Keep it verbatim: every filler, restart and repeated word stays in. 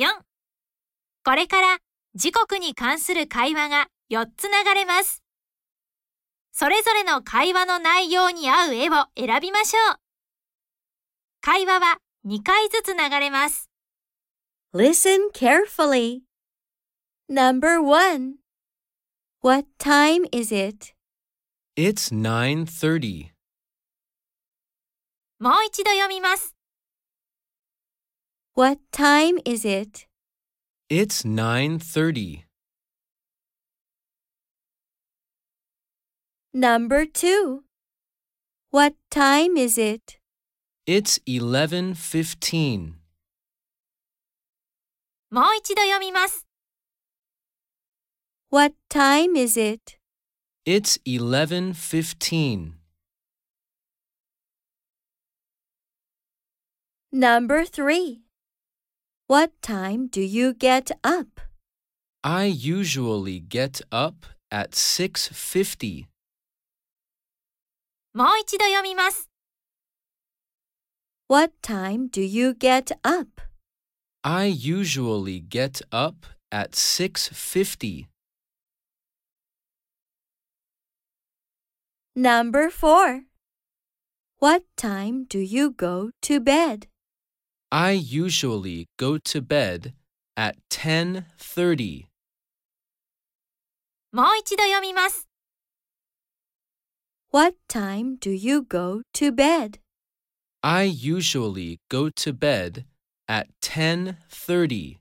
よん、これから時刻に関する会話がよっつ流れます。それぞれの会話の内容に合う絵を選びましょう。会話はにかいずつ流れます。 Listen carefully. Number one. What time is it? It's nine thirty. もう一度読みます。 What time is it? It's nine thirty. Number two. What time is it? It's eleven fifteen. もう一度読みます。 What time is it? It's eleven fifteen. Number three. What time do you get up? I usually get up at six fifty. もう一度読みます。 What time do you get up? I usually get up at six fifty. Number four. What time do you go to bed? I usually go to bed at ten thirty. もう一度読みます。 What time do you go to bed? I usually go to bed at ten thirty.